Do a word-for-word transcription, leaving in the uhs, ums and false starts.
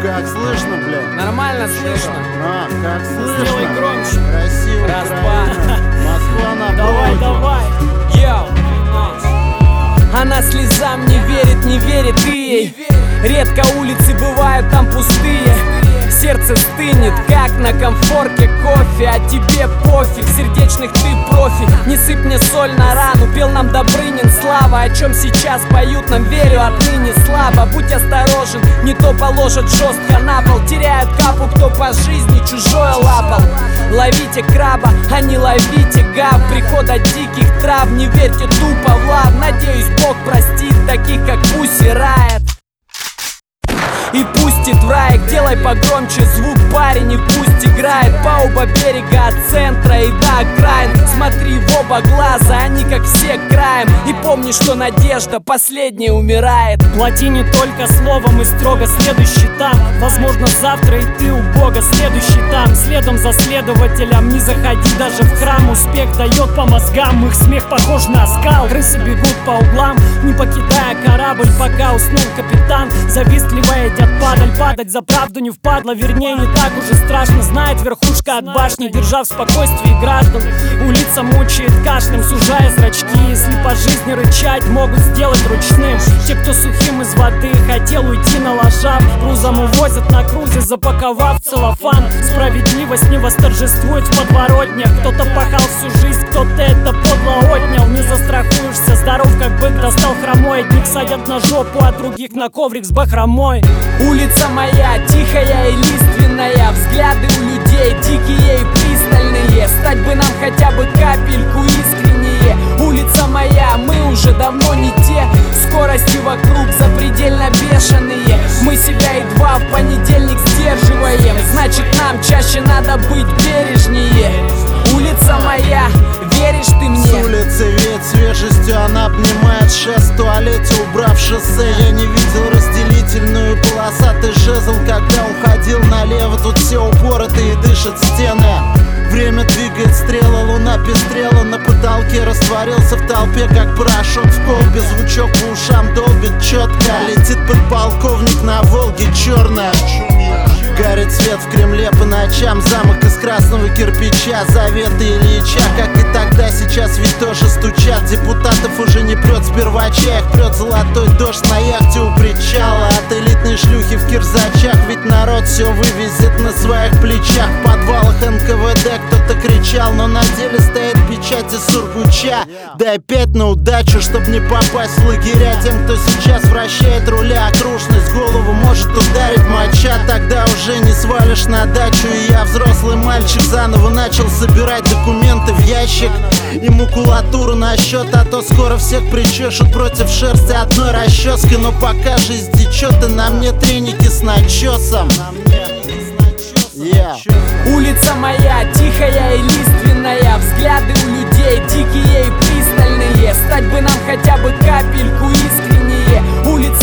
Как слышно, блядь? Нормально слышно. А, как слышно? Сделай громче. Красиво, Раз, правильно. Москва на Давай, проводе. давай. Йоу. Она слезам не верит, не верит ты ей. Редко улицы бывают там пустые. Сердце стынет, как на комфорке кофе. А тебе пофиг, сердечных ты профи. Не сыпь мне соль на рану, пел нам Добрынин слава. О чем сейчас поют нам, верю отныне слабо. Будь осторожен, не то положат жестко на пол. Теряют капу, кто по жизни чужое лапал. Ловите краба, а не ловите гав. Прихода диких трав, не верьте тупо в лав. Надеюсь, Бог простит таких, как Пусси Райот и пустит в рай. Делай погромче звук, парень, и пусть играет по оба берега, от центра и до окраин. Смотри в оба глаза, они как все краем. И помни, что надежда последняя умирает. Плати не только словом и строго следующий там. Возможно, завтра и ты у Бога следующий там. Следом за следователем не заходи даже в храм. Успех дает по мозгам, их смех похож на оскал. Крысы бегут по углам, не покидая корабль, пока уснул капитан. Завистливая идет падаль, падать за правду не впадло. Вернее, не так уже страшно, знает верхушка от башни. Держа в спокойствии граждан, улица мучает кашлем, сужая зрачки. Если по жизни рычать, могут сделать ручным. Те, кто сухим из воды хотел уйти налажав, грузом увозят на крузе, запаковав целлофан. Справедливость не восторжествует в подворотнях. Кто-то пахал всю жизнь, кто-то это подло отнял. Не застрахуешься, здоров как бык, достал хромой. Одних садят на жопу, а других на коврик с бахромой. Улица моя, тихая и лиственная. Взгляды у людей дикие и пристальные. Стать бы нам хотя бы капельку искреннее. Улица моя, мы уже давно не те. Скорости вокруг запредельно бешеные. Мы себя едва в понедельник сдерживаем. Значит, нам чаще надо быть бережнее. Улица моя, веришь ты мне? С улицы веет свежестью, она обнимает шест. В туалете убрав шоссе, я не видел разделительную полосатый жезл. Когда уходил налево, тут все упоротые и дышат стены. Время двигает стрелы, луна пестрела. На потолке растворился в толпе, как порошок в колбе. Звучок по ушам долбит четко. Летит подполковник на Волге черная. Горит свет в Кремле по ночам. Замок из красного кирпича, заветы Ильича. Как и тогда, сейчас ведь тоже стучат. Депутатов уже не прет с первача, их прет золотой дождь на яхте у причала. От элитной шлюхи в кирзачах, ведь народ все вывезет на своих плечах. В подвалах эн ка вэ дэ кто-то кричал, но на деле стоит печать из Сургуча. Да опять на удачу, чтоб не попасть в лагеря. Тем, кто сейчас вращает руля, окружность голову может ударить моча. Тогда уже не свалишь на дачу. И я, взрослый мальчик, заново начал собирать документы в ящик и макулатуру на счет. А то скоро всех причешут против шерсти одной расческой. Но пока жизнь течет, и на мне треники с начесом. Yeah. Улица моя, тихая и лиственная. Взгляды у людей дикие и пристальные. Стать бы нам хотя бы капельку искреннее. Улица